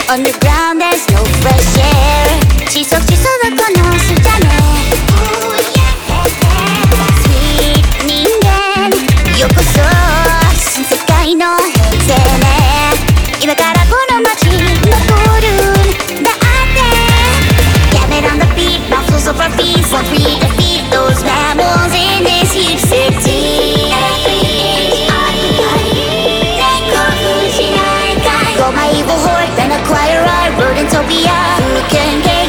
Underground there's no fresh air 지속 지속을 끊어 숫자네 Sweet人間ようこそ新世界の平成ね今からこの街残るんだって Get it on the beat, muscles of our feet So free to feed those mammals in this huge city Go my evil horde, then acquire our rodentopia Who can get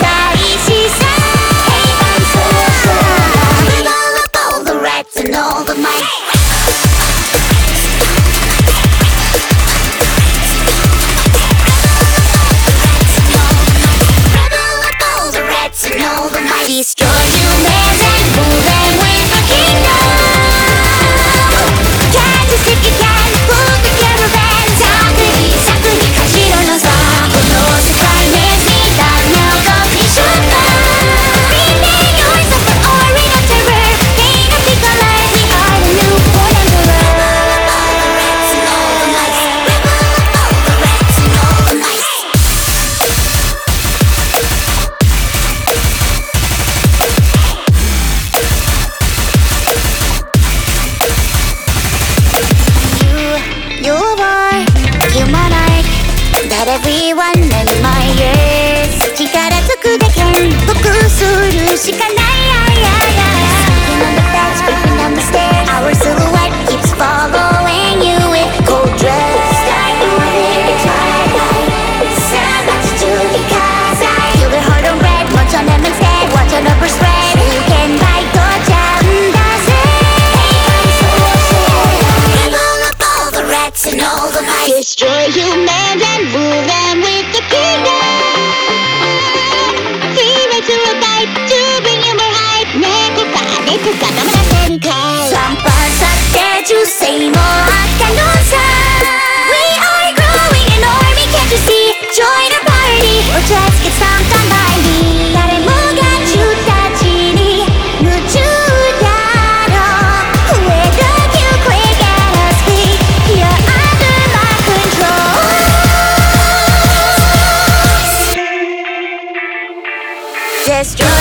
all the rats and all the mice Destroy humans and rule them with a kingdom Can't you see you can move the caravan 作にかしろのさこの世界ね見たなおかし瞬間 Remain yours of the aura of terror Pain of the colors we are the newborn emperor All the rats and all the mice All the rats and all the mice That everyone admires 力ずくで剣服するしかない Sneaking on the beds, creeping down the stairs Our silhouette keeps following you with cold dread Start moving to twilight So much to because I feel their heart on red Munch on them instead, watch our numbers spread You can bite the all the rats and all the mice Destroy humans and rule them with the kingdom Free right to a fight to bring you more hype 내가 너무나 세니까3번 삭제 주세요 아까 논사 We are growing an army can't you see Join our party or just get stomped on by me 나를 뭐가 주다지니 무주다로 We're the cute quick at us we You're under my control Destroy